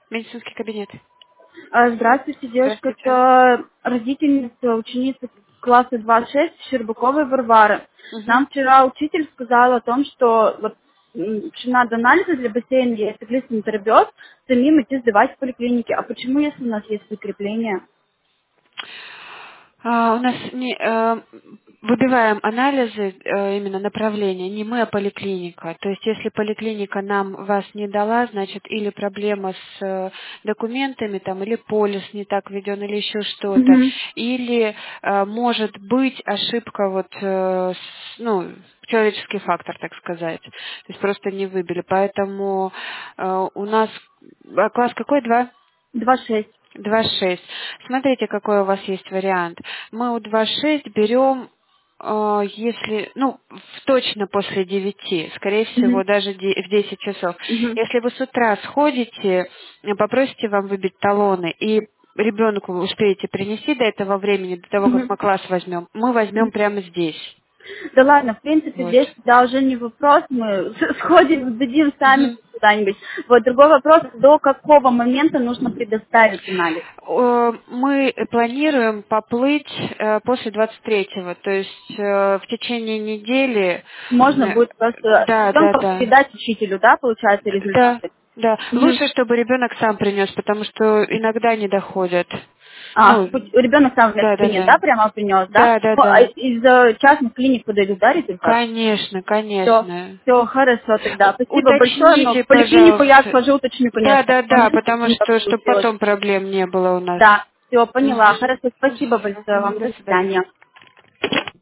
Медицинский кабинет. Здравствуйте, девушка. Здравствуйте. Это родительница, ученица класса 2-6 Щербаковой Варвары. Мгм. Нам вчера учитель сказал о том, что вот, что надо анализы для бассейна, если глистный терапевт, самим идти сдавать в поликлинике. А почему, если у нас есть прикрепление? У нас выбиваем анализы, именно направления, не мы, а поликлиника. То есть, если поликлиника нам вас не дала, значит, или проблема с документами, там, или полис не так введен, или еще что-то, Мгм. или может быть ошибка, вот, ну, человеческий фактор, так сказать. То есть просто не выбили. Поэтому у нас класс какой? 2? 2-6. 2,6. Смотрите, какой у вас есть вариант. Мы у 2,6 берем, если, ну, точно после 9, скорее всего, Мгм. даже в 10 часов. Мгм. Если вы с утра сходите, попросите вам выбить талоны, и ребенку вы успеете принести до этого времени, до того, как Мгм. мы класс возьмем, мы возьмем прямо здесь. Да ладно, в принципе, Вот. здесь да, уже не вопрос, мы сходим, сдадим сами Мгм. куда-нибудь. Вот другой вопрос, до какого момента нужно предоставить анализ? Мы планируем поплыть после 23-го, то есть в течение недели. Можно будет просто Да, да, ребенка да. передать учителю, да, получается, Да, результаты? да. Мгм. Лучше, чтобы ребенок сам принес, потому что иногда не доходят. А, Ну, ребенок сам в да, да, кабинет, да. да, прямо принес, да? Да, да, Ну, а да. из частных клиник подойдут, да, результат? Конечно, Все, конечно. все, хорошо тогда. Спасибо большое, но Уточните, в поликлинику я пожалуйста. схожу, уточню, Да, конечно. да, У да, нас потому не так что чтобы получилось. потом проблем не было у нас. Да, все, поняла. Мгм. Хорошо, спасибо большое вам. До До свидания. свидания.